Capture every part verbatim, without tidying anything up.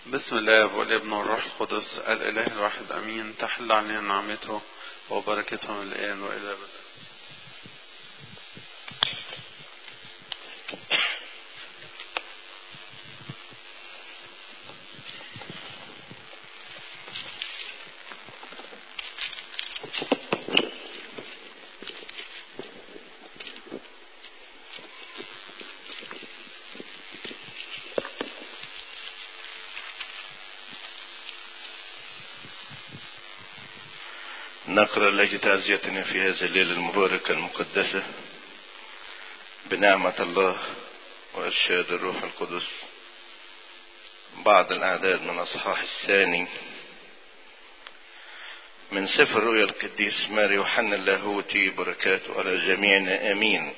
بسم الله والابن والروح القدس الإله الواحد أمين. تحل علينا نعمته وبركته من الآن وإلى الأبد. نقرأ التي تعزيتنا في هذه الليلة المباركة المقدسة بنعمة الله وإرشاد الروح القدس بعض الأعداد من أصحاح الثاني من سفر رؤيا القديس ماري يوحنا اللاهوتي، بركاته على جميعنا آمين.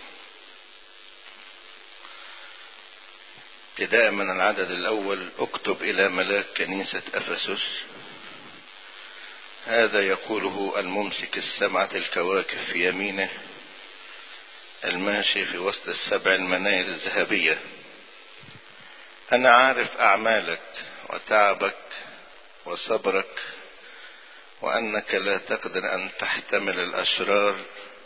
ابتداء من العدد الأول: اكتب إلى ملاك كنيسة أفسس، هذا يقوله الممسك السبعة الكواكب في يمينه، الماشي في وسط السبع المناير الذهبية: أنا عارف أعمالك وتعبك وصبرك، وأنك لا تقدر أن تحتمل الأشرار،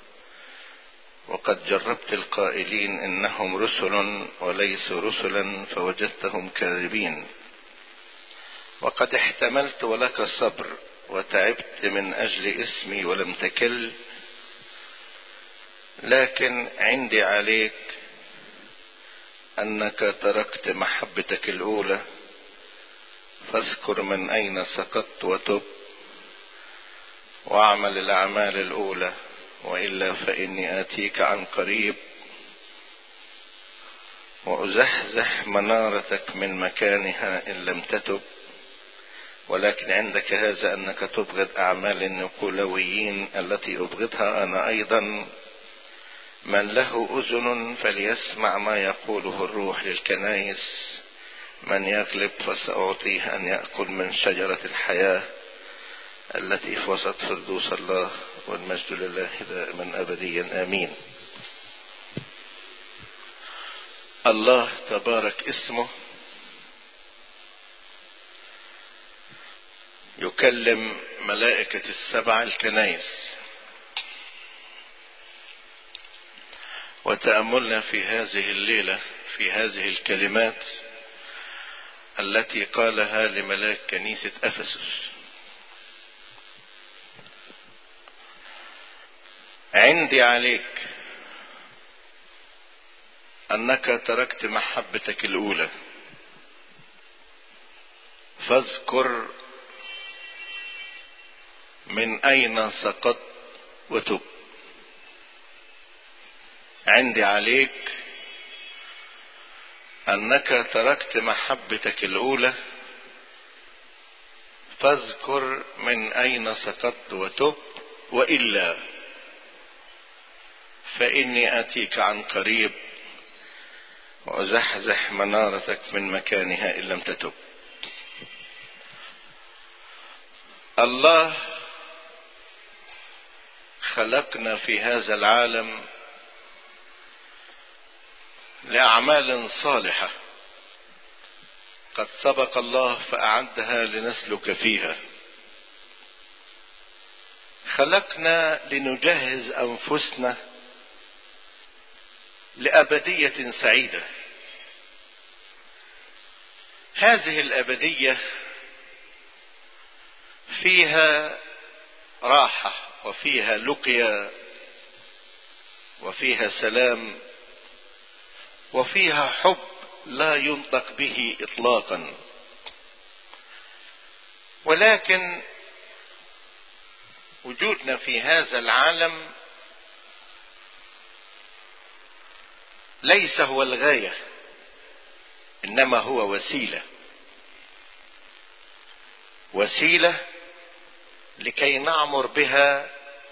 وقد جربت القائلين إنهم رسل وليسوا رسلا فوجدتهم كاذبين، وقد احتملت ولك الصبر وتعبت من أجل اسمي ولم تكل، لكن عندي عليك أنك تركت محبتك الأولى، فاذكر من أين سقطت وتب واعمل الأعمال الأولى، وإلا فإني آتيك عن قريب وأزحزح منارتك من مكانها إن لم تتب. ولكن عندك هذا أنك تبغض أعمال النقولويين التي أبغضها أنا أيضا. من له أذن فليسمع ما يقوله الروح للكنائس، من يغلب فسأعطيه أن يأكل من شجرة الحياة التي في وسط فردوس الله، والمجد لله دائما أبديا آمين. الله تبارك اسمه يكلم ملائكة السبع الكنائس، وتأملنا في هذه الليلة في هذه الكلمات التي قالها لملاك كنيسة أفسس: عندي عليك أنك تركت محبتك الأولى، فاذكر من أين سقطت وتب. عندي عليك أنك تركت محبتك الأولى، فاذكر من أين سقطت وتب، وإلا فإني آتيك عن قريب وأزحزح منارتك من مكانها إن لم تتب. الله خلقنا في هذا العالم لأعمال صالحة قد سبق الله فأعدها لنسلك فيها. خلقنا لنجهز أنفسنا لأبدية سعيدة. هذه الأبدية فيها راحة وفيها لقيا وفيها سلام وفيها حب لا ينطق به إطلاقا. ولكن وجودنا في هذا العالم ليس هو الغاية، إنما هو وسيلة وسيلة لكي نعمر بها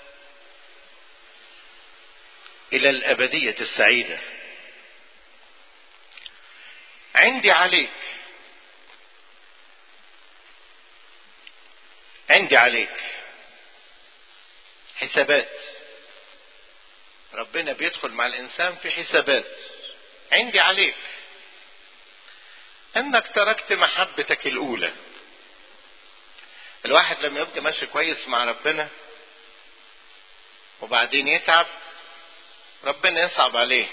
إلى الأبدية السعيدة. عندي عليك عندي عليك حسابات. ربنا بيدخل مع الإنسان في حسابات. عندي عليك انك تركت محبتك الاولى. الواحد لما يبقى ماشي كويس مع ربنا وبعدين يتعب، ربنا يصعب عليه،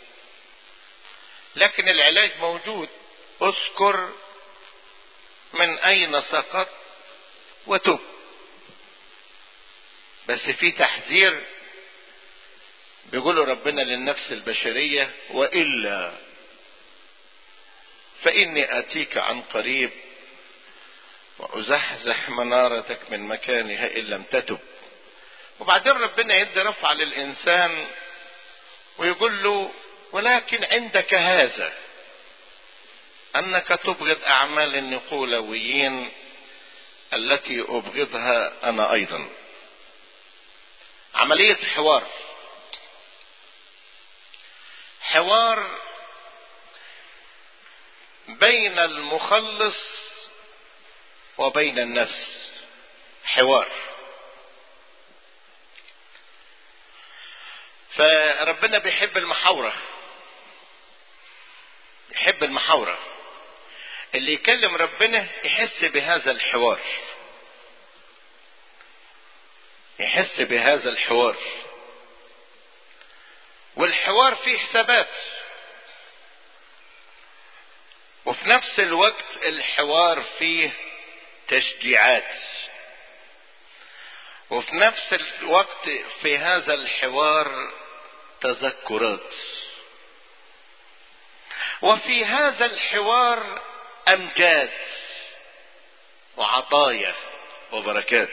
لكن العلاج موجود. اذكر من اين سقط وتب. بس في تحذير بيقوله ربنا للنفس البشرية: وإلا فإني آتيك عن قريب وأزحزح منارتك من مكانها إن لم تتب. وبعدين ربنا يدي رفع للإنسان ويقول له: ولكن عندك هذا أنك تبغض أعمال النقولويين التي أبغضها أنا أيضا. عملية حوار، حوار بين المخلص وبين النفس، حوار. فربنا بيحب المحاورة، يحب المحاورة. اللي يكلم ربنا يحس بهذا الحوار، يحس بهذا الحوار. والحوار فيه حسابات، وفي نفس الوقت الحوار فيه تشجيعات، وفي نفس الوقت في هذا الحوار تذكرات، وفي هذا الحوار أمجاد وعطايا وبركات.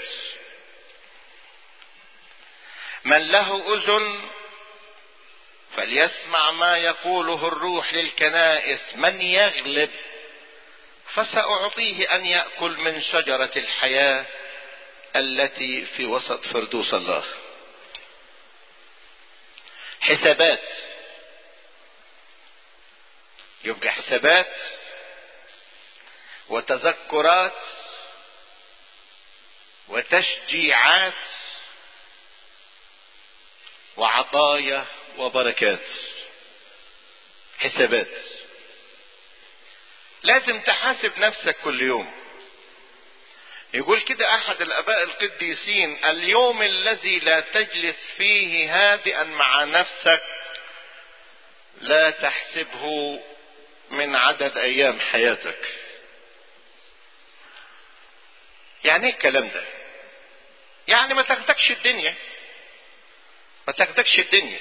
من له أذن فليسمع ما يقوله الروح للكنائس. من يغلب فسأعطيه أن يأكل من شجرة الحياة التي في وسط فردوس الله. حسابات، يبقى حسابات وتذكرات وتشجيعات وعطايا وبركات. حسابات، لازم تحاسب نفسك كل يوم. يقول كده احد الاباء القديسين: اليوم الذي لا تجلس فيه هادئا مع نفسك لا تحسبه من عدد ايام حياتك. يعني ايه الكلام ده؟ يعني ما تاخدكش الدنيا، ما تاخدكش الدنيا،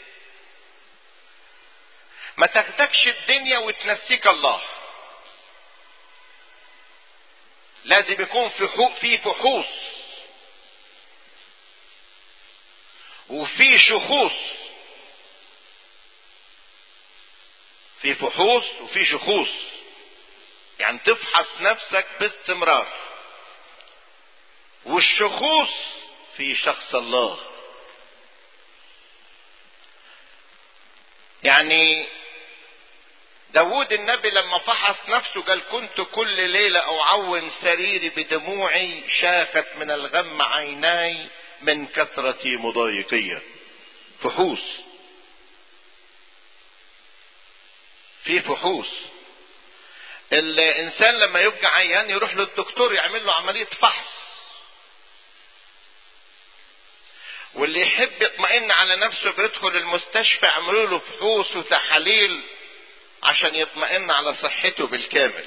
ما تاخدكش الدنيا وتنسيك الله. لازم يكون في في فحوص وفي شخوص، في فحوص وفي شخوص، يعني تفحص نفسك باستمرار. والشخوص في شخص الله. يعني داود النبي لما فحص نفسه قال: كنت كل ليلة أعون سريري بدموعي، شاخت من الغم عيناي من كثرة مضايقية. فحوص، في فحوص. الإنسان لما يبقى عيان يروح للدكتور يعمل له عملية فحص، واللي يحب يطمئن على نفسه بيدخل المستشفى يعملوا له فحوص وتحاليل عشان يطمئن على صحته بالكامل.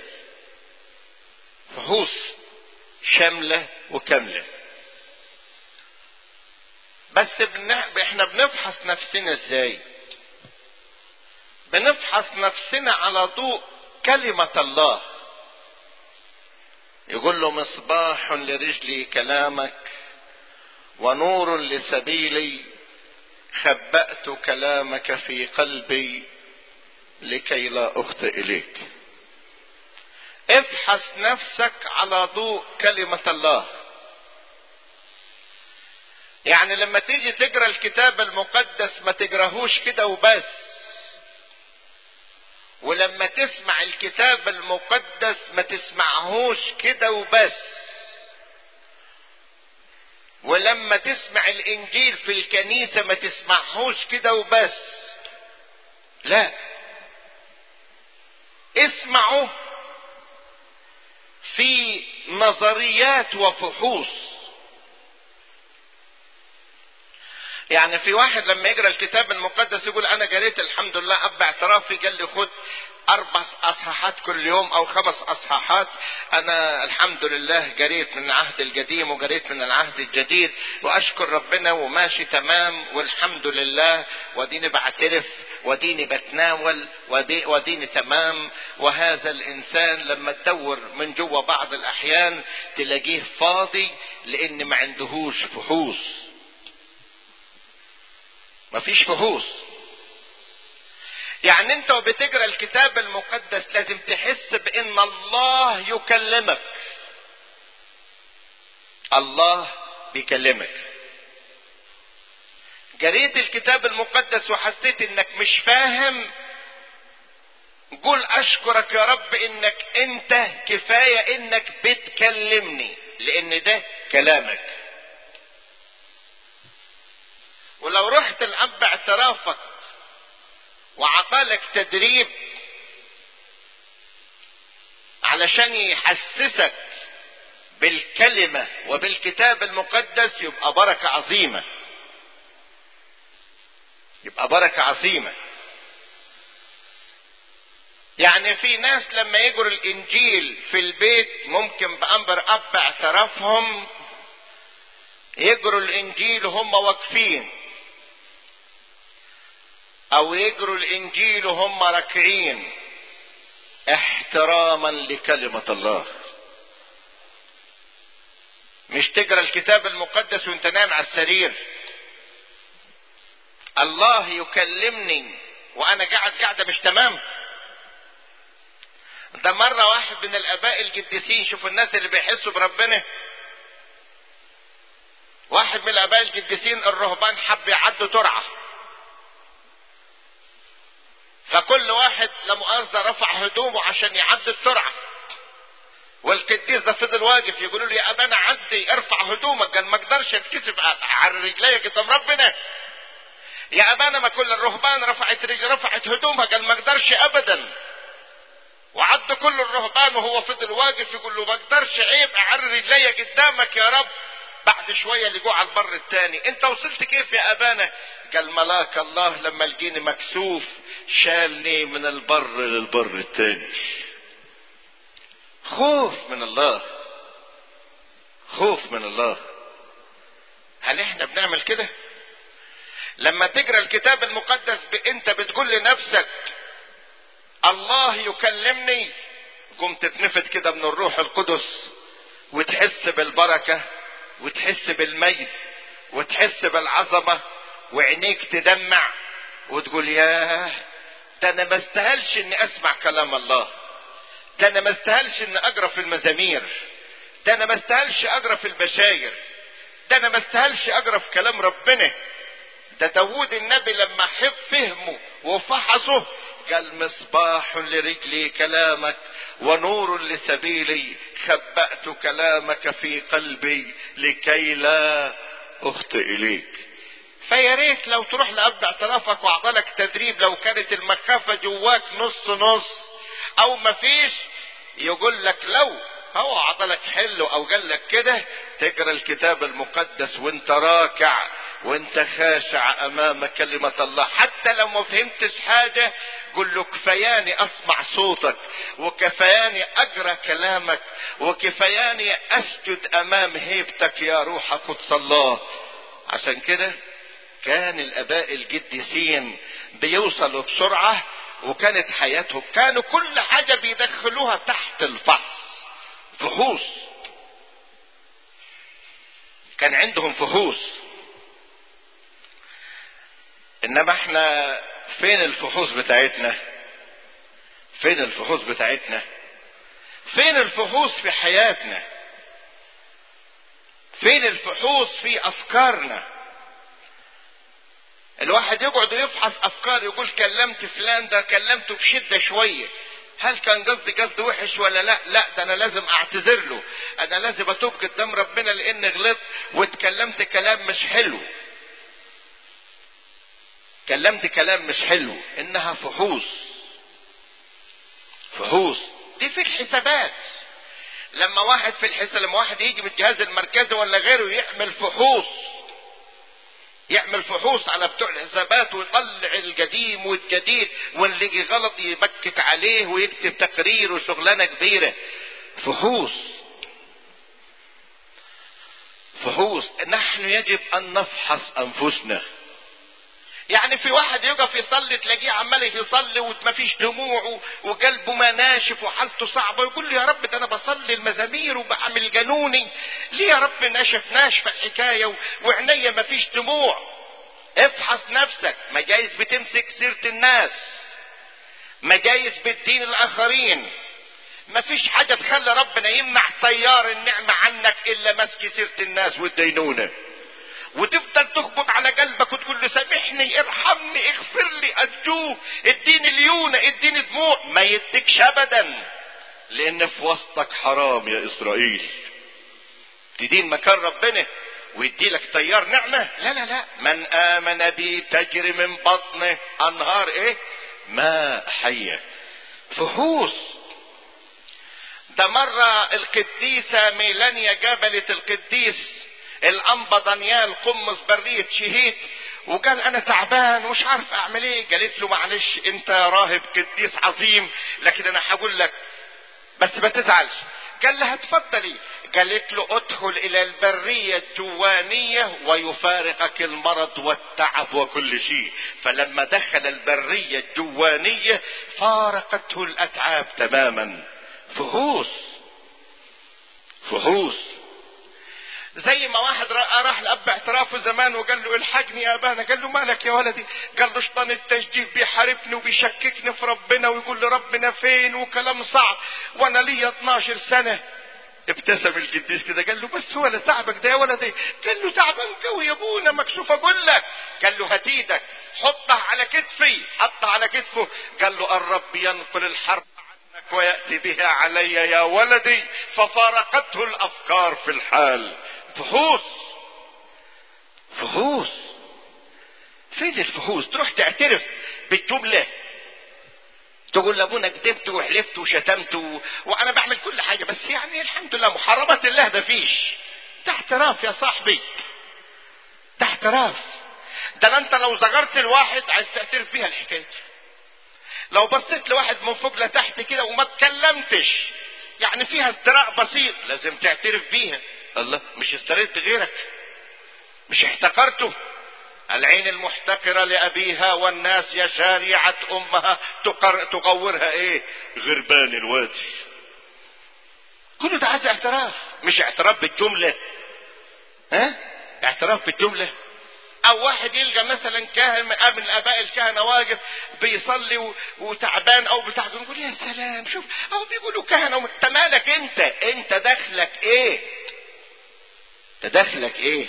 فحوص شاملة وكاملة. بس احنا بنفحص نفسنا ازاي؟ بنفحص نفسنا على ضوء كلمة الله. يقول له: مصباح لرجلي كلامك ونور لسبيلي، خبأت كلامك في قلبي لكي لا أخطئ إليك. افحص نفسك على ضوء كلمة الله. يعني لما تيجي تقرأ الكتاب المقدس ما تقراهوش كده وبس، ولما تسمع الكتاب المقدس ما تسمعهوش كده وبس، ولما تسمع الانجيل في الكنيسة ما تسمعهوش كده وبس. لا، اسمعه نظريات وفحوص. يعني في واحد لما يقرأ الكتاب المقدس يقول انا قريت الحمد لله اب اعترافي قال لي خد اربع اصحاحات كل يوم او خمس اصحاحات، انا الحمد لله قريت من العهد القديم وقريت من العهد الجديد واشكر ربنا وماشي تمام والحمد لله، وديني بعترف وديني بتناول ودي وديني تمام. وهذا الانسان لما تدور من جوا بعض الاحيان تلاقيه فاضي لان ما عندهوش فحوص، ما فيش فحوص. يعني انت وبتقرا الكتاب المقدس لازم تحس بان الله يكلمك، الله بيكلمك. قريت الكتاب المقدس وحسيت انك مش فاهم، قول اشكرك يا رب انك انت كفاية انك بتكلمني، لان ده كلامك. ولو رحت الاب اعترافك وعطالك تدريب علشان يحسسك بالكلمة وبالكتاب المقدس يبقى بركة عظيمة، يبقى بركة عظيمة. يعني في ناس لما يجروا الانجيل في البيت ممكن بأمر اب اعترافهم يجروا الانجيل هم واقفين، او يجروا الانجيل وهم راكعين احتراما لكلمة الله. مش تقرا الكتاب المقدس وانت نايم على السرير. الله يكلمني وانا قاعد قاعدة مش تمام. ده مرة واحد من الاباء القديسين، شوفوا الناس اللي بيحسوا بربنا، واحد من الاباء القديسين الرهبان حب يعدوا ترعة، فكل واحد لمؤاخذة رفع هدومه عشان يعدي الترعة، والقديس ده فضل واقف. يقولوا له يا ابانا عدي ارفع هدومك، قال ما اقدرش اتكسب على رجلي قدام ربنا. يا ابانا ما كل الرهبان رفعت رجل رفعت هدومها، قال ما اقدرش ابدا. وعد كل الرهبان وهو فضل واقف يقول له ما اقدرش، عيب اعري رجلي قدامك يا رب. بعد شوية لقوه على البر التاني، انت وصلت كيف يا ابانا؟ قال ملاك الله لما لقيني مكسوف شالني من البر للبر التاني. خوف من الله، خوف من الله. هل احنا بنعمل كده؟ لما تقرا الكتاب المقدس انت بتقول لنفسك الله يكلمني، قم تتنفت كده من الروح القدس وتحس بالبركة وتحس بالمجد وتحس بالعظمة وعينيك تدمع وتقول ياه، ده انا ما استاهلش اني اسمع كلام الله، ده انا ما استاهلش اني اقرا في المزامير، ده انا ما استاهلش اقرا في البشاير، ده انا ما استاهلش اقرا في كلام ربنا. ده داوود النبي لما حب فهمه وفحصه قال مصباح لرجلي كلامك ونور لسبيلي، خبأت كلامك في قلبي لكي لا اخطئ اليك. فيا ريت لو تروح لاب اعترافك واعطالك تدريب، لو كانت المخافة جواك نص نص او مفيش، يقول لك لو هو عطلك حلو او قال لك كده تقرا الكتاب المقدس وانت راكع وانت خاشع امام كلمة الله. حتى لو ما فهمتش حاجة قل له كفياني اسمع صوتك وكفياني اقرا كلامك وكفياني اسجد امام هيبتك يا روح قدس الله. عشان كده كان الاباء القديسين بيوصلوا بسرعة، وكانت حياتهم كانوا كل حاجة بيدخلوها تحت الفحص، فحوص. كان عندهم فحوص. انما احنا فين الفحوص بتاعتنا؟ فين الفحوص بتاعتنا؟ فين الفحوص في حياتنا؟ فين الفحوص في افكارنا؟ الواحد يقعد يفحص افكار، يقول كلمت فلان ده كلمته بشدة شوية، هل كان قصدي قصد وحش ولا لا؟ لا، ده انا لازم اعتذر له، انا لازم اتوب قدام ربنا لاني غلطت واتكلمت كلام مش حلو، كلمت كلام مش حلو. انها فحوص، فحوص دي في الحسابات. لما واحد في الحساب، لما واحد يجي من الجهاز المركزي ولا غيره يعمل فحوص، يعمل فحوص على بتوع الحسابات ويطلع القديم والجديد، واللي يجي غلط يبكت عليه ويكتب تقرير وشغلانه كبيره. فحوص فحوص نحن يجب ان نفحص انفسنا. يعني في واحد يقف يصلي تلاقيه عمال يصلي وما فيش دموع وقلبه ما ناشف وحالته صعبه، ويقول لي يا رب ده انا بصلي المزامير وبعمل جنوني، ليه يا رب ناشف ناشفه الحكايه وعينيا ما فيش دموع؟ افحص نفسك. ما جايز بتمسك سيره الناس، ما جايز بتدين الاخرين. ما فيش حاجه تخلي ربنا يمنع طيار النعمه عنك الا مسك سيره الناس والدينونه، وتفضل تخبط على قلبك وتقول له سامحني، ارحمني، اغفر لي، ارجوك، اديني ليونه، اديني دموع. ما يديكش ابدا، لان في وسطك حرام يا اسرائيل. تدين مكان ربنا ويدي لك طيار نعمه؟ لا لا لا. من امن بي تجري من بطنه انهار ايه؟ ماء حيه. فحوص. ده مره القديسه ميلانيا جابلت القديس الانبا دانيال قمص برية شهيد، وقال انا تعبان ومش عارف اعمل ايه. قالت له معلش انت راهب قديس عظيم، لكن انا هقول لك بس ما تزعلش. قال لها اتفضلي. قالت له ادخل الى البرية الجوانية ويفارقك المرض والتعب وكل شيء. فلما دخل البرية الجوانية فارقته الاتعاب تماما. فحوص فحوص. زي ما واحد راح لأب اعترافه زمان وقال له الحقني يا ابانا. قال له مالك يا ولدي؟ قال له شيطان التجديف بيحاربني وبيشككني في ربنا ويقول لي ربنا فين وكلام صعب وانا لي اتناشر سنة. ابتسم القديس كده قال له بس هو تعبك ده يا ولدي؟ قال له تعبان قوي يا ابونا مكسوف اقول لك. قال له هتيدك حطها على كتفي. حطها على كتفه. قال له الرب ينقل الحرب عنك ويأتي بها علي يا ولدي. ففارقته الافكار في الحال. فحوص فحوص. فين الفحوص؟ تروح تعترف بالجملة، تقول لابونا كذبت وحلفت وشتمت و... وانا بعمل كل حاجة، بس يعني الحمد لله محرمات الله ده فيش. ده اعتراف يا صاحبي، ده اعتراف. ده انت لو زغرت الواحد عايز تعترف بيها الحكاية. لو بصيت لواحد من فوق لتحت كده وما تكلمتش، يعني فيها ازدراء بسيط، لازم تعترف بيها. الله، مش اشتريت غيرك؟ مش احتقرته؟ العين المحتقرة لأبيها والناس يا شارعة أمها تقر... تقورها ايه؟ غربان الوادي. كله ده عايز اعتراف، مش اعتراف بالجملة. ها؟ اعتراف بالجملة. او واحد يلقى مثلا كاهن من الاباء الكهنة واقف بيصلي و... وتعبان او بتاع، يقول يا سلام شوف او بيقولوا كهنة. انت مالك انت؟ انت دخلك ايه؟ انت دخلك ايه؟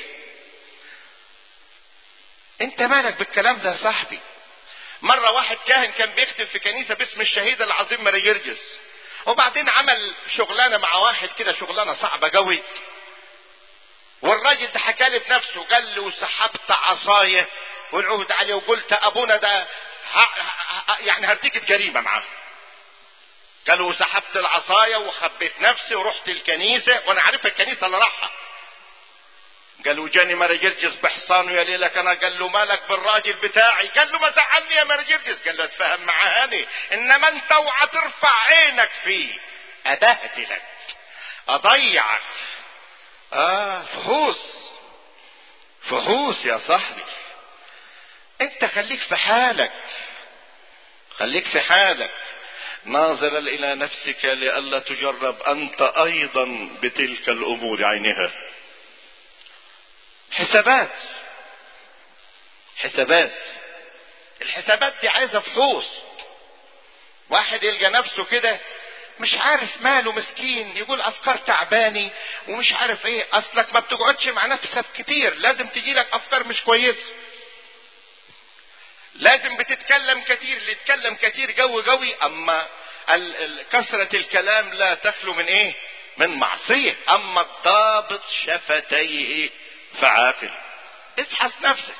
انت مالك بالكلام ده يا صاحبي؟ مرة واحد كاهن كان بيخدم في كنيسة باسم الشهيد العظيم ماري جرجس، وبعدين عمل شغلانة مع واحد كده، شغلانة صعبة قوي. والراجل ده حكى لي بنفسه، قال له سحبت عصاية والعهد عليه وقلت ابونا ده ه... ه... يعني هرتكب جريمة معاه. قالوا سحبت العصاية وخبيت نفسي ورحت الكنيسة وانا عارف الكنيسة اللي راحها. قالوا جاني ماري جرجس بحصانه يا ليلك انا. قال له مالك بالراجل بتاعي؟ قال له ما زعلني يا ماري جرجس. قال له اتفاهم معاه هاني، انما انت اوعى ترفع عينك فيه، ابهدلك، اضيعك. اه فحوص فحوص يا صاحبي. انت خليك في حالك، خليك في حالك، ناظرا الى نفسك لئلا تجرب انت ايضا بتلك الامور عينها. حسابات حسابات الحسابات دي عايزه فحوص. واحد يلقى نفسه كده مش عارف ماله مسكين، يقول افكار تعباني ومش عارف ايه. اصلك ما بتقعدش مع نفسك كتير، لازم تجي لك افكار مش كويسه. لازم بتتكلم كتير، اللي يتكلم كتير قوي قوي. اما كثرة الكلام لا تخلو من ايه؟ من معصية. اما الضابط شفتيه فعاقل. افحص نفسك،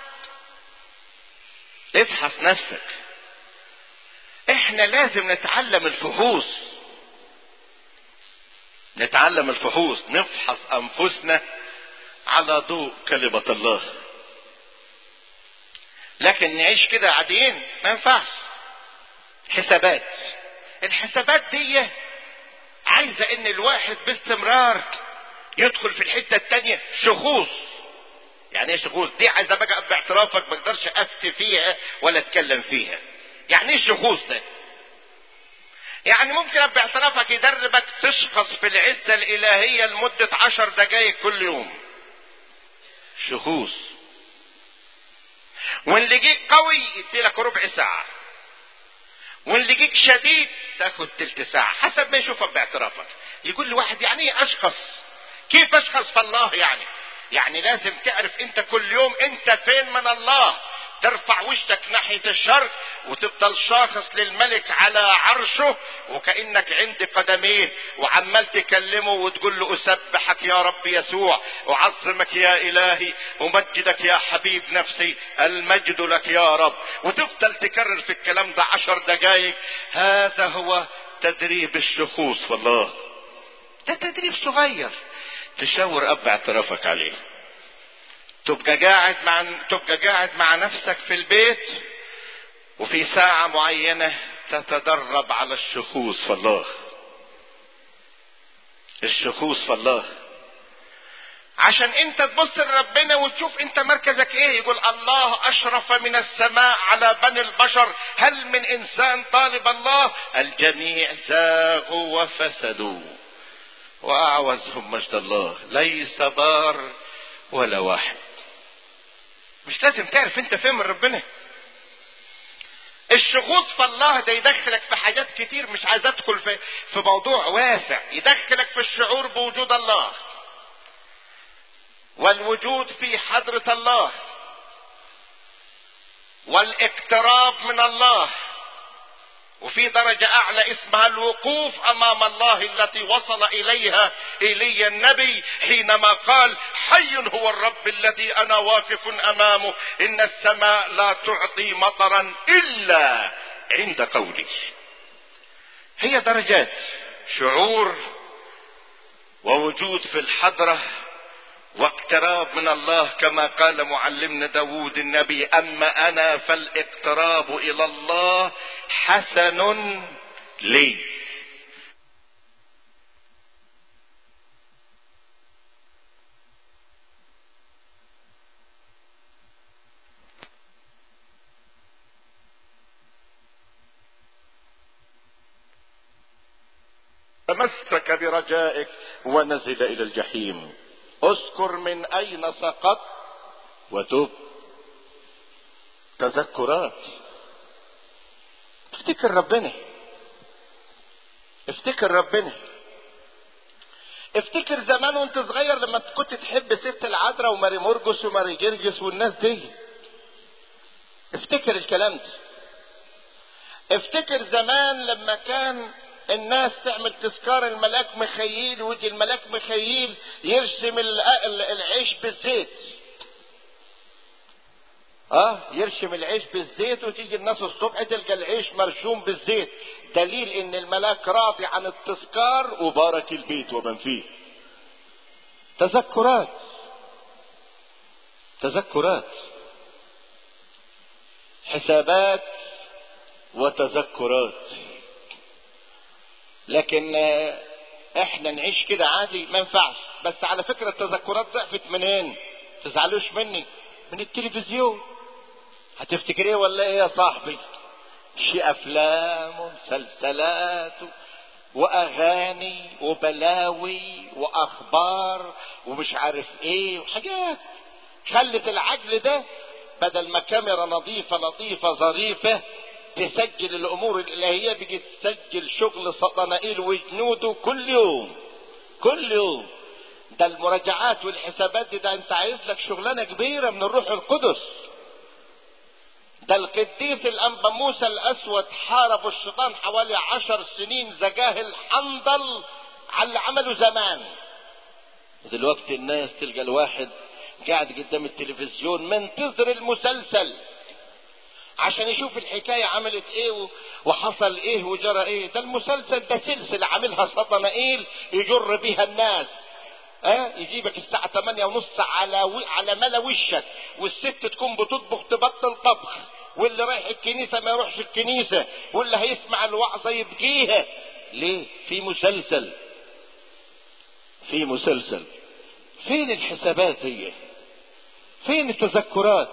افحص نفسك. احنا لازم نتعلم الفحوص. نتعلم الفحوص، نفحص انفسنا على ضوء كلمة الله. لكن نعيش كده عاديين ما ينفعش. حسابات، الحسابات دي عايزة ان الواحد باستمرار يدخل في الحتة التانية. شخوص، يعني ايه شخوص؟ دي عايزة بقى باعترافك ما اقدرش افتي فيها ولا اتكلم فيها. يعني ايه الشخوص ده؟ يعني ممكن باعترافك يدربك تشخص في العزة الالهية لمدة عشر دقايق كل يوم. شخوص. واللي جيك قوي يديلك ربع ساعة، واللي جيك شديد تاخد تلت ساعة حسب ما يشوفك باعترافك. يقول لي واحد يعني ايه اشخص؟ كيف اشخص في الله؟ يعني يعني لازم تعرف انت كل يوم انت فين من الله. ترفع وشك ناحية الشرق وتفضل شاخص للملك على عرشه وكأنك عند قدميه وعمال تكلمه وتقول له اسبحك يا رب يسوع، اعظمك يا الهي، امجدك يا حبيب نفسي، المجد لك يا رب، وتفضل تكرر في الكلام ده عشر دقايق. هذا هو تدريب الشخوص والله. ده تدريب صغير تشاور اب اعترافك عليه. تبقى قاعد مع تبقى قاعد مع نفسك في البيت وفي ساعة معينة تتدرب على الشخوص في الله. الشخوص في الله عشان انت تبص لربنا وتشوف انت مركزك ايه. يقول الله اشرف من السماء على بني البشر، هل من انسان طالب الله؟ الجميع زاغوا وفسدوا واعوزهم مجد الله، ليس بار ولا واحد. مش لازم تعرف انت فين من ربنا. الشخوص في الله ده يدخلك في حاجات كتير، مش عايز ادخل في في موضوع واسع. يدخلك في الشعور بوجود الله والوجود في حضرة الله والاقتراب من الله، وفي درجة اعلى اسمها الوقوف امام الله التي وصل اليها ايليا النبي حينما قال حي هو الرب الذي انا واقف امامه، ان السماء لا تعطي مطرا الا عند قولي. هي درجات شعور ووجود في الحضرة واقتراب من الله، كما قال معلمنا داود النبي اما انا فالاقتراب الى الله حسن لي. تمسك برجائك ونزل الى الجحيم، اذكر من اين سقط وتوب. تذكرات. افتكر ربنا، افتكر ربنا. افتكر زمان وانت صغير لما كنت تحب ست العذراء وماري مرقس وماري جرجس والناس دي. افتكر الكلام ده. افتكر زمان لما كان الناس تعمل تذكار الملاك مخيل ويجي الملاك مخيل يرسم العيش بالزيت. اه يرسم العيش بالزيت وتيجي الناس الصبح تلقى العيش مرسوم بالزيت، دليل ان الملاك راضي عن التذكار وبارك البيت ومن فيه. تذكرات، تذكرات، حسابات وتذكرات. لكن احنا نعيش كده عادي ما ينفعش. بس على فكرة التذكرات ضعفت منين؟ تزعلوش مني، من التلفزيون. هتفتكر ايه ولا ايه يا صاحبي؟ شي افلام ومسلسلات واغاني وبلاوي واخبار ومش عارف ايه وحاجات خلت العقل ده بدل ما كاميرا نظيفة لطيفة ظريفة تسجل الامور الالهية بيجي تسجل شغل سطنائيل وجنوده كل يوم كل يوم. ده المراجعات والحسابات دي ده انت عايز لك شغلانة كبيرة من الروح القدس. ده القديس الانبا موسى الاسود حارب الشيطان حوالي عشر سنين زجاه الحنظل على اللي عمله زمان. دلوقتي الناس تلقى الواحد قاعد قدام التلفزيون منتظر المسلسل عشان يشوف الحكاية عملت ايه وحصل ايه وجرى ايه. ده المسلسل ده سلسلة عاملها صدنائيل يجر بيها الناس. اه يجيبك الساعة تمانية ونص على و... على ملا وشك، والست تكون بتطبخ تبطل طبخ، واللي رايح الكنيسة ما يروحش الكنيسة، واللي هيسمع الوعظة يبكيها. ليه؟ في مسلسل، في مسلسل. فين الحسابات هي؟ فين التذكرات؟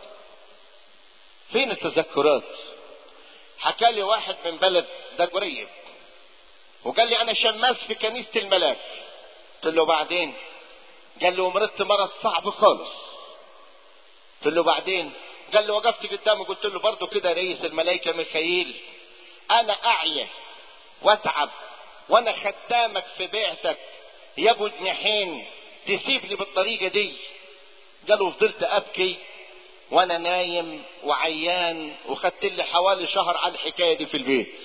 فين التذكرات؟ حكى لي واحد من بلد ده قريب وقال لي انا شماس في كنيسة الملاك. قلت له بعدين؟ قال له مرضت مرض صعب خالص. قلت له بعدين؟ قال له وقفت قدامه قلت له برضه كده رئيس الملائكة ميخائيل، انا اعيا واتعب وانا خدامك في بيعتك يا ابو جناحين، تسيبني بالطريقة دي؟ قال له فضلت ابكي وانا نايم وعيان، وخدت لي حوالي شهر على الحكاية دي في البيت،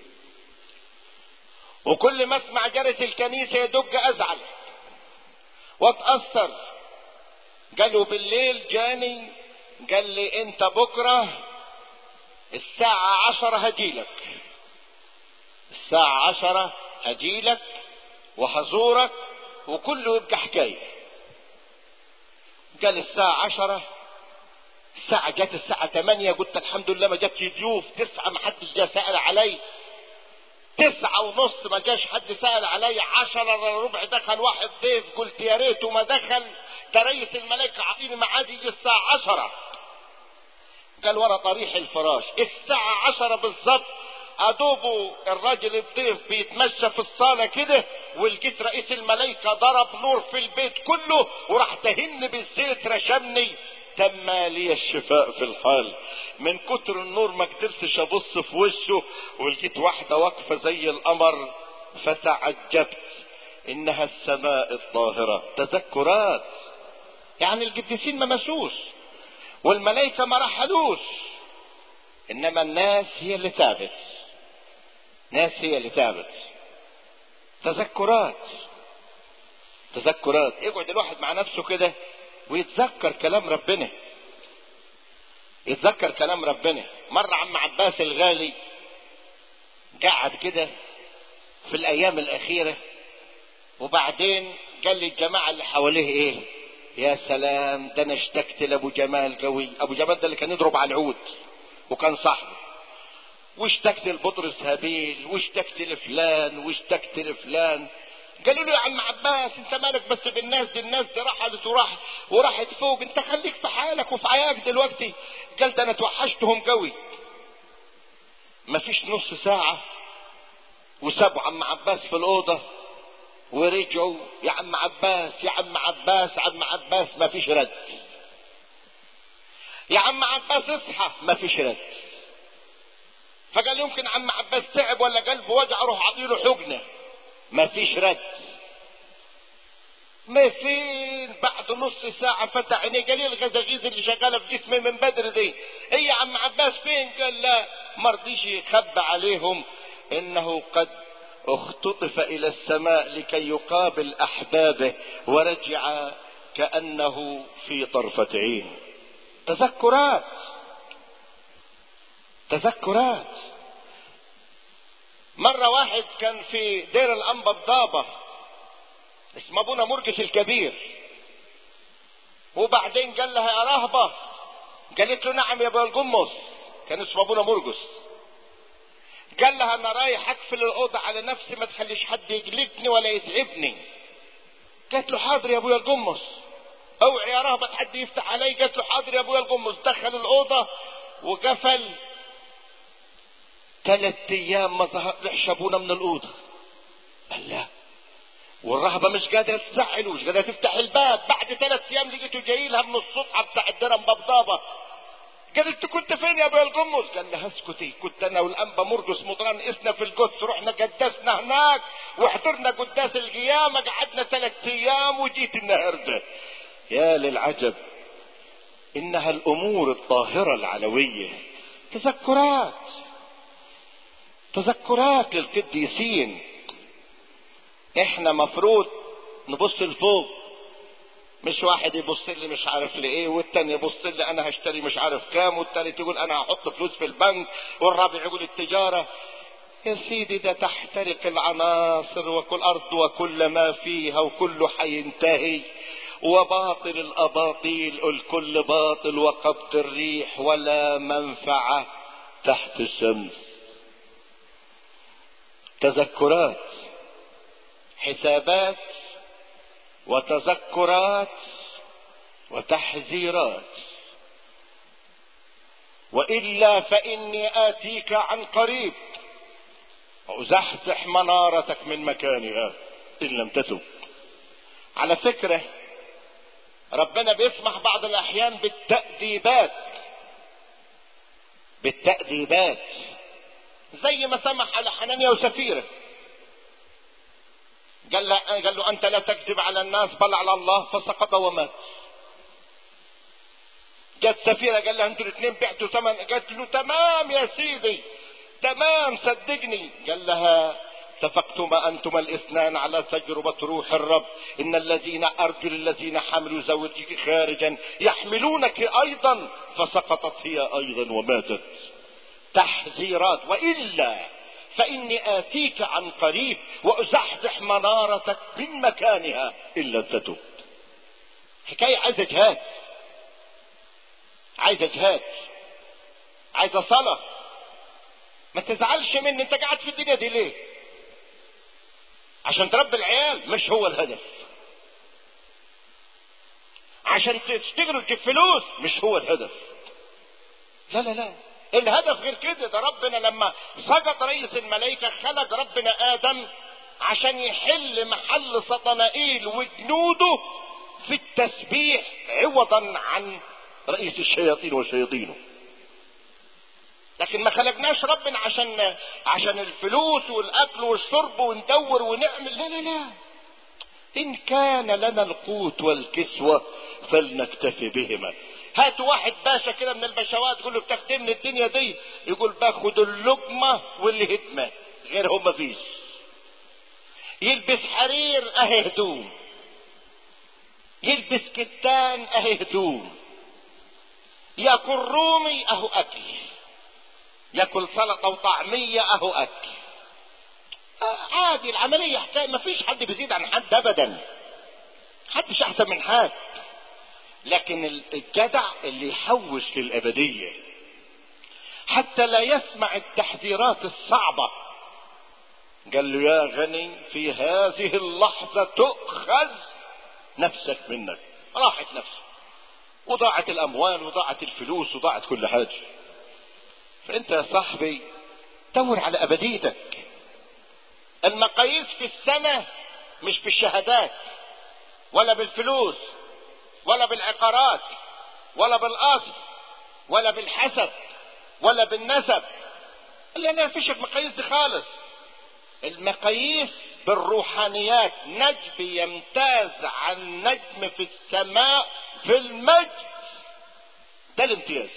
وكل ما اسمع جرس الكنيسة يدق ازعل واتأثر. قالوا بالليل جاني قال لي انت بكرة الساعة عشرة هجيلك، الساعة عشرة هجيلك وحزورك وكله يبقى حكاية. قال الساعة عشرة، الساعة جات الساعة تمانية، قلت الحمد لله ما جاتش ضيوف. تسعة ما حدش جا سأل علي، تسعة ونص ما جاش حد سأل علي، عشرة الا ربع دخل واحد ضيف، قلت يا ريته ما دخل، ده رئيس الملائكة عطيني ميعاد يجي الساعة عشرة. قال ورا طريح الفراش الساعة عشرة بالظبط، ادوبه الراجل الضيف بيتمشى في الصالة كده، ولقيت رئيس الملائكة ضرب نور في البيت كله وراح تهن بالزيت رشمني، تم لي الشفاء في الحال. من كتر النور ما قدرتش ابص في وشه، ولقيت واحدة واقفة زي القمر فتعجبت انها السماء الطاهرة. تذكرات، يعني القديسين ما مشوش والملائكة ما رحلوش، انما الناس هي اللي تابت، ناس هي اللي تابت. تذكرات، تذكرات. يقعد الواحد مع نفسه كده ويتذكر كلام ربنا، يتذكر كلام ربنا. مرة عم عباس الغالي قعد كده في الايام الاخيرة، وبعدين قال لي الجماعة اللي حواليه ايه، يا سلام ده انا اشتكت لابو جمال قوي. ابو جمال ده اللي كان يضرب على العود وكان صاحبه، واشتكت لبطرس هابيل، واشتكت لفلان واشتكت لفلان. قالوا له يا عم عباس انت مالك بس بالناس دي، الناس دي رحلت وراح وراحت فوق، انت خليك في حالك وفي عياك دلوقتي. قال ده انا توحشتهم قوي. مفيش نص ساعة وسابوا عم عباس في الأوضة ورجعوا يا عم عباس يا عم عباس عم عباس، مفيش رد. يا عم عباس اصحى، مفيش رد. فقال يمكن عم عباس تعب ولا قلبه وجع، اروح اعطيله حقنه، مفيش رد. ما فين بعد نص ساعة فتح عينيه، قال لي الغزاغيز اللي شغالة في جسمي من بدر دي ايه يا عم عباس فين؟ قال لا، مرضيش يخبى عليهم انه قد اختطف الى السماء لكي يقابل احبابه ورجع كأنه في طرفة عين. تذكرات، تذكرات. مرة واحد كان في دير الأنبا بضابة اسمه ابونا مرقس الكبير، وبعدين قال لها يا راهبة، قالت له نعم يا ابو القمص، كان اسمه ابونا مرقس. قال لها انا رايح اقفل الاوضه على نفسي ما تخليش حد يجلدني ولا يتعبني. قالت له حاضر يا ابويا القمص. اوعي يا راهبة حد يفتح علي. قالت له حاضر يا ابويا القمص. دخل الاوضه وقفل. ثلاث ايام ما ظهرش ابونا من الاوضه. قال لا، والرهبه مش قادره تزعله، مش قادره تفتح الباب. بعد ثلاث ايام لقيته جاي لها من السطحه بتاع الدرم ببضابه. قالت كنت فين يا ابو القمص؟ قال لها اسكتي، كنت انا والانبا مرقس مطران اسنا في القدس، رحنا قدسنا هناك وحضرنا قداس القيامه، قعدنا ثلاث ايام وجيت النهارده. يا للعجب، انها الامور الطاهره العلويه. تذكرات، تذكرات للقديسين. احنا مفروض نبص لفوق، مش واحد يبص لي مش عارف لايه، والتاني يبص لي انا هشتري مش عارف كام، والتالت يقول انا هحط فلوس في البنك، والرابع يقول التجارة. يا سيدي ده تحترق العناصر وكل ارض وكل ما فيها وكله حينتهي، وباطل الاباطيل الكل باطل، وقبض الريح ولا منفعة تحت الشمس. تذكرات، حسابات وتذكرات وتحذيرات. وإلا فإني آتيك عن قريب وأزحزح منارتك من مكانها إن لم تتب. على فكرة ربنا بيسمح بعض الأحيان بالتأديبات، بالتأديبات زي ما سمح على حنانيا وسفيرة. قال له, قال له أنت لا تكذب على الناس بل على الله، فسقط ومات. جت سفيرة قال لها انتوا الاثنين بعتوا ثمن، قالت له تمام يا سيدي تمام صدقني. قال لها اتفقتما انتما الاثنان على تجربة روح الرب، ان الذين ارجل الذين حملوا زوجك خارجا يحملونك ايضا، فسقطت هي ايضا وماتت. تحذيرات. والا فاني اتيك عن قريب وازحزح منارتك من مكانها الا تتب. حكاية عايزة جهاد، عايزة جهاد، عايزة صلاة. ما تزعلش مني، انت قاعد في الدنيا دي ليه؟ عشان تربي العيال؟ مش هو الهدف. عشان تشتغل وتجيب فلوس؟ مش هو الهدف. لا لا لا، الهدف غير كده. ده ربنا لما سقط رئيس الملائكة خلق ربنا آدم عشان يحل محل سطنائيل وجنوده في التسبيح عوضا عن رئيس الشياطين وشياطينه. لكن ما خلقناش ربنا عشان عشان الفلوس والاكل والشرب وندور ونعمل. لا لا لا، ان كان لنا القوت والكسوة فلنكتفي بهما. هات واحد باشا كده من البشوات تقول له بتخدمني الدنيا دي، يقول باخد اللقمة والهدمة، غيرهم مفيش. يلبس حرير اهي هدوم، يلبس كتان اهي هدوم، ياكل رومي اهو اكل، ياكل سلطه وطعميه اهو اكل. آه عادي العمليه حكايه، ما فيش حد بيزيد عن حد ابدا، حدش احسن من حد. لكن الجدع اللي يحوش للابديه حتى لا يسمع التحذيرات الصعبه. قال له يا غني في هذه اللحظه تؤخذ نفسك منك. راحت نفسك وضاعت الاموال وضاعت الفلوس وضاعت كل حاجه. فانت يا صاحبي دور على ابديتك. المقاييس في السنة مش بالشهادات ولا بالفلوس ولا بالعقارات ولا بالاصل ولا بالحسب ولا بالنسب. لا لا، فيش المقاييس دي خالص. المقاييس بالروحانيات. نجم يمتاز عن نجم في السماء في المجد، ده الامتياز،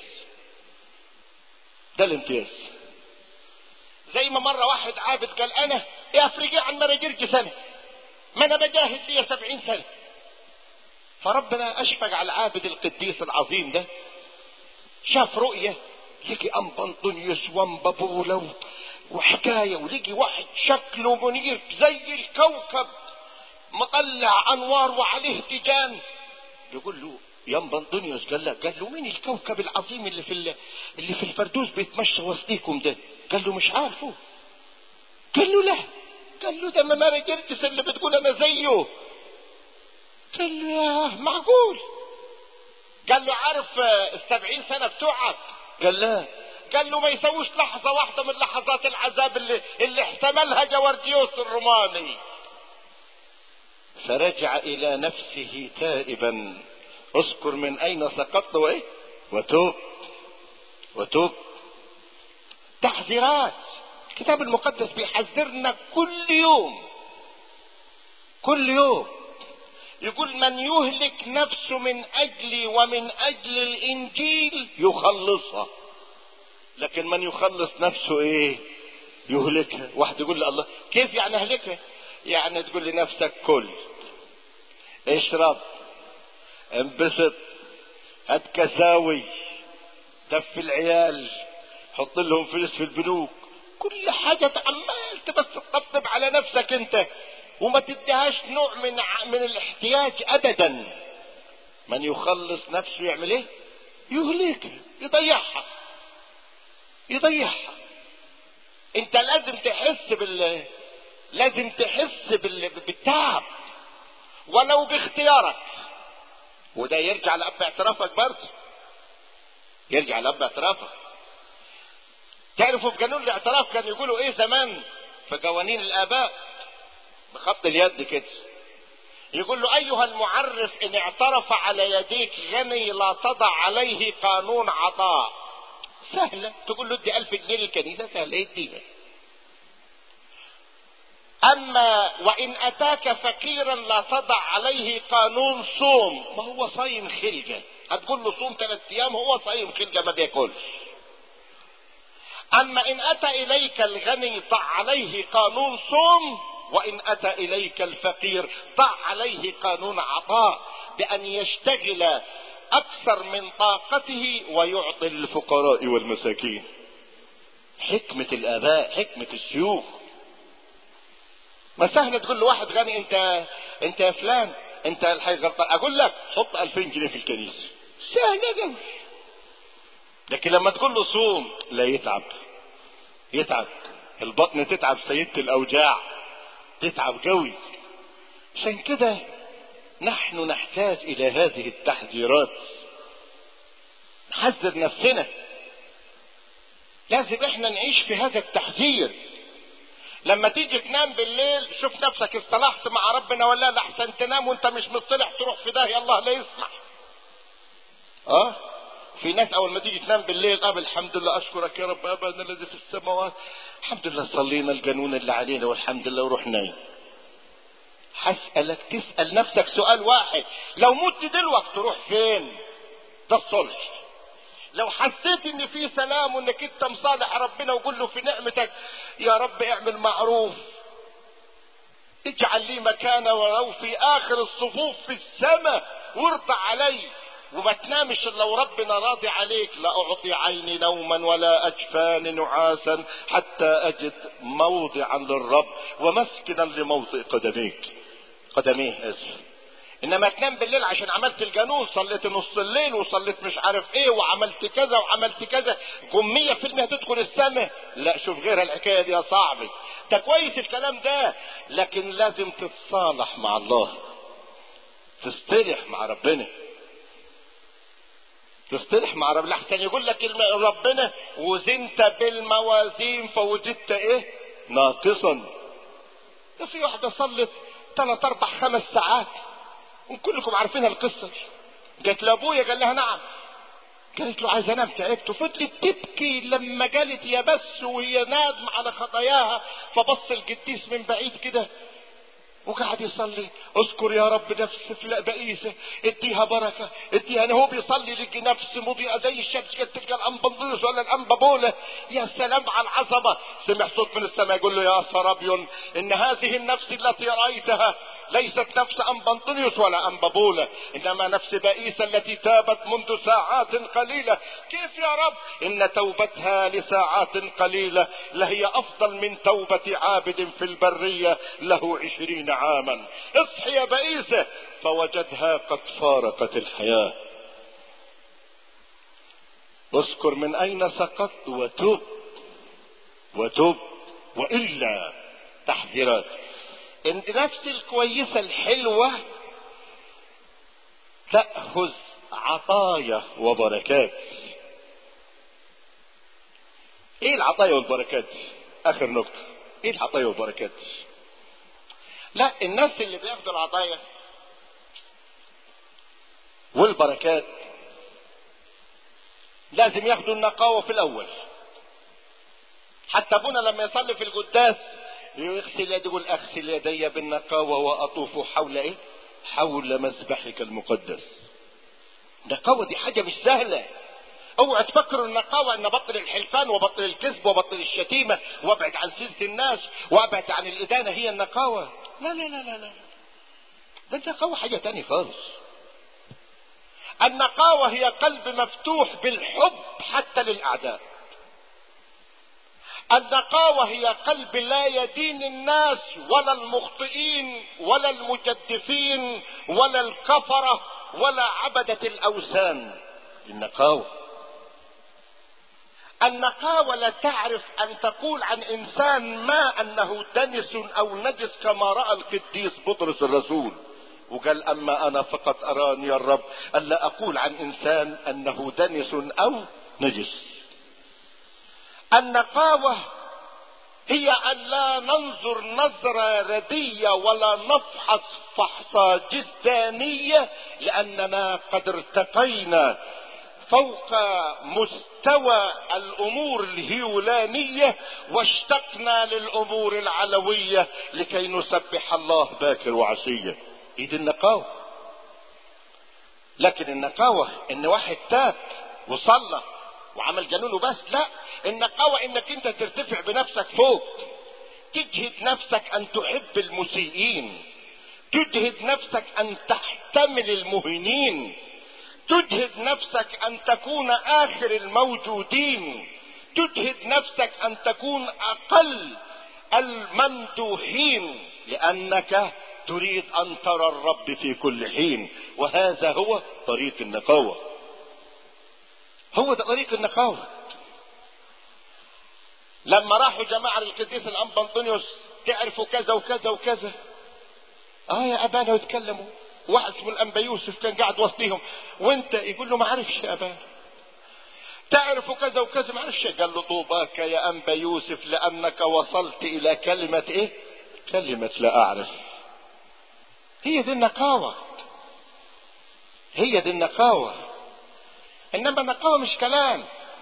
ده الامتياز. زي ما مرة واحد عابد قال انا يا افريقيا عن مراجرج سنة، ما انا بجاهد لي سبعين سنة. فربنا اشفق على العابد القديس العظيم ده، شاف رؤية لقي أنبنطونيوس وانبابولا وحكاية، ولقي واحد شكله منير زي الكوكب مطلع انوار وعليه تيجان. يقول له يا أنبنطونيوس، قال له قال له مين الكوكب العظيم اللي في اللي في الفردوس بيتمشى وسطيكم ده؟ قال له مش عارفه. قال له لا، قال له ده ماري جرجس اللي بتقول انا زيه. قال له يا معقول؟ قال له عارف السبعين سنة بتوعك؟ قال لا. قال له ما يسويش لحظة واحدة من لحظات العذاب اللي, اللي احتملها جوارديوس الروماني. فرجع الى نفسه تائبا، اذكر من اين سقطت وايه وتوب وتوب. تحذيرات. الكتاب المقدس بيحذرنا كل يوم كل يوم. يقول من يهلك نفسه من اجلي ومن اجل الانجيل يخلصها، لكن من يخلص نفسه ايه؟ يهلكها. واحد يقول لي الله كيف يعني اهلكها؟ يعني تقول لنفسك كل اشرب انبسط، هات كساوي، دف العيال، حط لهم فلوس في البنوك، كل حاجة عمال بس تطبطب على نفسك انت وما تديهاش نوع من من الاحتياج ابدا. من يخلص نفسه يعمل ايه؟ يهلكها، يضيعها يضيعها. انت لازم تحس بال لازم تحس بال... بالتعب ولو باختيارك. وده يرجع لأب اعترافك برضه، يرجع لأب اعترافك. تعرفوا في قانون الاعتراف كان يقولوا ايه زمان في قوانين الآباء بخط اليد كده؟ يقول له ايها المعرف ان اعترف على يديك غني لا تضع عليه قانون عطاء. سهلة، تقول له ادي ألف جنيه للكنيسة، سهلة يديها. اما وان اتاك فقيرا لا تضع عليه قانون صوم، ما هو صايم خلقة، هتقول له صوم ثلاث ايام، هو صايم خلقة ما بياكلش. اما ان اتى اليك الغني ضع عليه قانون صوم، وان اتى اليك الفقير ضع عليه قانون عطاء، بان يشتغل اكثر من طاقته ويعطي الفقراء والمساكين. حكمة الاباء، حكمة الشيوخ. ما سهل تقول له واحد غني انت انت يا فلان انت الحي غلطان، اقول لك حط ألفين جنيه في الكنيسة، سهلة قوي. لكن لما تقول له صوم، لا، يتعب يتعب البطن، تتعب سيدة الاوجاع، تتعب قوي. عشان كده نحن نحتاج الى هذه التحذيرات، نحذر نفسنا. لازم احنا نعيش في هذا التحذير. لما تيجي تنام بالليل شوف نفسك اصطلحت مع ربنا ولا لا، احسن تنام وانت مش مصطلح تروح في داهية، الله لا يسمح. اه في ناس اول ما تيجي تنام بالليل قبل الحمد لله اشكرك يا رب ابانا الذي في السماوات، الحمد لله صلينا القانون اللي علينا والحمد لله وروح نايم. هسألك تسأل نفسك سؤال واحد، لو مت دلوقتي تروح فين؟ ده الصلح. لو حسيت ان في سلام وانك انت مصالح ربنا وقول له في نعمتك يا رب اعمل معروف، اجعل لي مكانه ولو في اخر الصفوف في السماء وارضى علي، وما تنامش الا وربنا راضي عليك. لا اعطي عيني نوما ولا اجفاني نعاسا حتى اجد موضعا للرب ومسكنا لموطئ قدميك قدميه اسف. انما تنام بالليل عشان عملت الجانون، صليت نص الليل وصليت مش عارف ايه وعملت كذا وعملت كذا، قم مية في المية تدخل السماء. لا، شوف غيرها الحكايه دي يا صاحبي. ده كويس الكلام ده، لكن لازم تتصالح مع الله، تصطلح مع ربنا، تصطلح مع ربنا. لحسن يقول لك ربنا وزنت بالموازين فوجدت ايه؟ ناقصا. ده في واحده صلت ثلاث اربع خمس ساعات وكلكم عارفين القصه. قالت لابويا، قال لها نعم، قالت له عايز انام تعبت، وفضلت تبكي لما قالت يا بس وهي نادم على خطاياها. فبص القديس من بعيد كده وقعد يصلي، اذكر يا رب نفس بئيسه اديها بركه اديها. انا هو بيصلي لقي نفس مضيئه زي الشمس كده، تلقى الانبندوس ولا الانبابوله. يا سلام على العظمه. سمع صوت من السماء يقول له يا سرابيون ان هذه النفس التي رايتها ليست نفس انبندونيوس ولا انبابوله، انما نفس بئيسه التي تابت منذ ساعات قليله. كيف يا رب؟ ان توبتها لساعات قليله لهي افضل من توبه عابد في البريه له عشرين عاما. اصحي يا بئيسه، فوجدها قد فارقت الحياه. اذكر من اين سقطت وتوب وتوب والا. تحذيرات. النفس الكويسة الحلوة تأخذ عطايا وبركات. ايه العطايا والبركات؟ اخر نقطة، ايه العطايا والبركات؟ لا، الناس اللي بياخدوا العطايا والبركات لازم ياخدوا النقاوة في الاول. حتى ابونا لما يصلي في القداس يغسل يده، يقول اغسل يدي بالنقاوة واطوف حول ايه؟ حول مذبحك المقدس. النقاوة دي حاجة مش سهلة. اوعى تفكروا النقاوة ان بطل الحلفان وبطل الكذب وبطل الشتيمة وابعد عن سيرة الناس وابعد عن الادانة هي النقاوة. لا لا لا لا لا، ده النقاوة حاجة تانية خالص. النقاوة هي قلب مفتوح بالحب حتى للأعداء. النقاوة هي قلب لا يدين الناس ولا المخطئين ولا المجدفين ولا الكفرة ولا عبدة الأوثان. النقاوة النقاوة لا تعرف أن تقول عن إنسان ما أنه دنس أو نجس كما رأى القديس بطرس الرسول وقال أما أنا فقط أراني الرب ألا أقول عن إنسان أنه دنس أو نجس. النقاوة هي أن لا ننظر نظرة ردية ولا نفحص فحصة جسدانية، لأننا قد ارتقينا فوق مستوى الأمور الهيولانية واشتقنا للأمور العلوية لكي نسبح الله باكر وعشية. ايد النقاوة. لكن النقاوة ان واحد تاب وصلى وعمل جنونه بس، لا، النقاوة انك انت ترتفع بنفسك فوق، تجهد نفسك ان تحب المسيئين، تجهد نفسك ان تحتمل المهينين، تجهد نفسك ان تكون اخر الموجودين، تجهد نفسك ان تكون اقل الممدوحين، لانك تريد ان ترى الرب في كل حين. وهذا هو طريق النقاوة، هو ده طريق النقاوة. لما راحوا جماعة للقديس الأنبا أنطونيوس تعرفوا كذا وكذا وكذا، اه يا ابانا، ويتكلموا. واحد اسمه الأنبا يوسف كان قاعد وسطيهم، وانت يقول له ما عرفش يا ابانا. تعرفوا كذا وكذا، ما عرفش. قال له طوباك يا أنبا يوسف لأنك وصلت إلى كلمة ايه؟ كلمة لا أعرف. هي دي النقاوة، هي دي النقاوة. انما النقاوة مش كلام.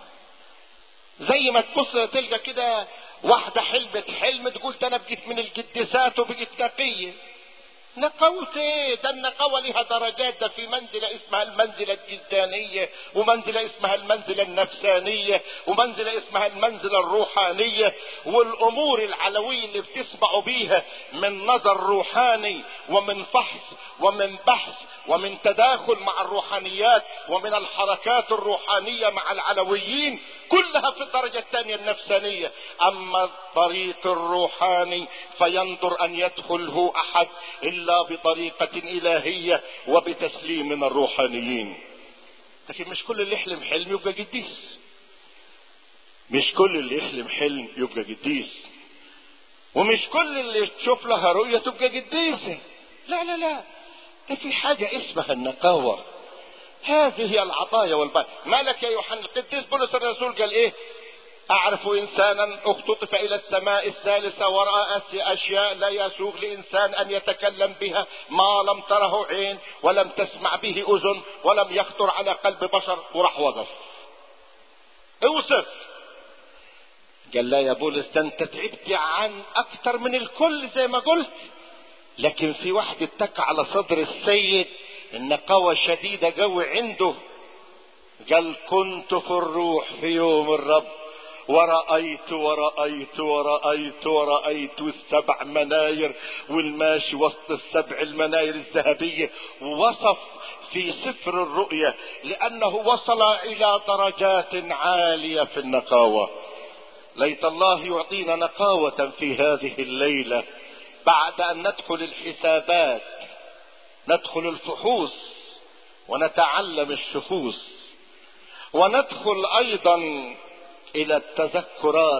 زي ما تبص تلقى كده واحدة حلمت حلم تقول ده انا بقيت من القديسات وبقيت نقية. نقاوة ايه؟ ده النقاوة لها درجات. ده في منزلة اسمها المنزلة الجسدانية، ومنزلة اسمها المنزلة النفسانية، ومنزلة اسمها المنزلة الروحانية. والامور العلوية اللي بتسمعوا بيها من نظر روحاني ومن فحص ومن بحث ومن تداخل مع الروحانيات ومن الحركات الروحانية مع العلويين، كلها في الدرجة الثانية النفسانية. اما الطريق الروحاني فينظر ان يدخله احد الا بطريقة الهية وبتسليم من الروحانيين. لكن مش كل اللي يحلم حلم يبقى قديس، مش كل اللي يحلم حلم يبقى قديس، ومش كل اللي تشوف لها رؤية تبقى قديسة. لا لا لا، ده في حاجة اسمها النقاوة. هذه هي العطايا والبركة. مالك يا يوحنا؟ القديس بولس الرسول قال ايه؟ اعرف انسانا اختطف الى السماء الثالثة ورأى اشياء لا يسوغ لانسان ان يتكلم بها، ما لم تره عين ولم تسمع به اذن ولم يخطر على قلب بشر. وراح وقف اوصف. قال لا يا بولس، ده انت تعبت عن اكتر من الكل زي ما قلت، لكن في واحد اتكى على صدر السيد النقاوة شديدة قوي عنده. قال كنت في الروح في يوم الرب ورأيت ورأيت ورأيت ورأيت السبع مناير، والماشي وسط السبع المناير الذهبية. ووصف في سفر الرؤيا لأنه وصل إلى درجات عالية في النقاوة. ليت الله يعطينا نقاوة في هذه الليلة، بعد أن ندخل الحسابات ندخل الفحوص ونتعلم الشخوص، وندخل أيضا إلى التذكرات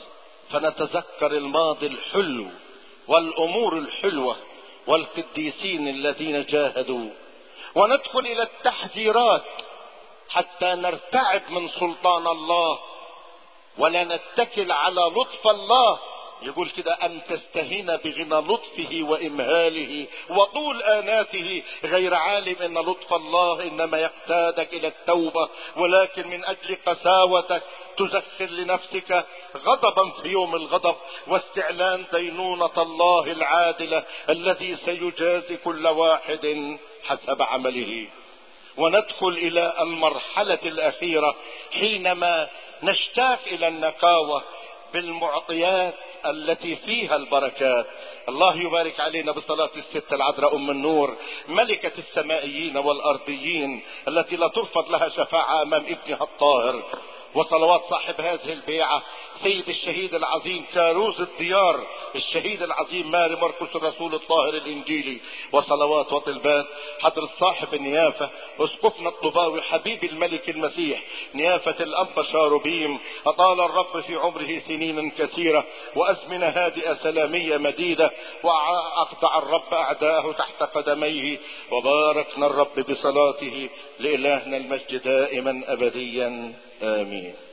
فنتذكر الماضي الحلو والأمور الحلوة والقديسين الذين جاهدوا، وندخل إلى التحذيرات حتى نرتعب من سلطان الله ولا نتكل على لطف الله. يقول كده أن تستهين بغنى لطفه وإمهاله وطول آناته، غير عالم أن لطف الله إنما يقتادك إلى التوبة، ولكن من أجل قساوتك تزخر لنفسك غضبا في يوم الغضب واستعلان دينونة الله العادلة الذي سيجازي كل واحد حسب عمله. وندخل إلى المرحلة الأخيرة حينما نشتاق إلى النقاوة بالمعطيات التي فيها البركات. الله يبارك علينا بصلاة الست العذراء أم النور ملكة السمائيين والأرضيين التي لا ترفض لها شفاعة أمام ابنها الطاهر، وصلوات صاحب هذه البيعة سيد الشهيد العظيم كاروز الديار الشهيد العظيم ماري مرقس الرسول الطاهر الإنجيلي، وصلوات وطلبات حضرة صاحب النيافة أسقفنا الطباوي حبيب الملك المسيح نيافة الأنبا شاروبيم، أطال الرب في عمره سنين كثيرة وأزمنة هادئة سلامية مديدة، وأخضع الرب أعداءه تحت قدميه، وباركنا الرب بصلاته لإلهنا المجد دائما أبديا آمين.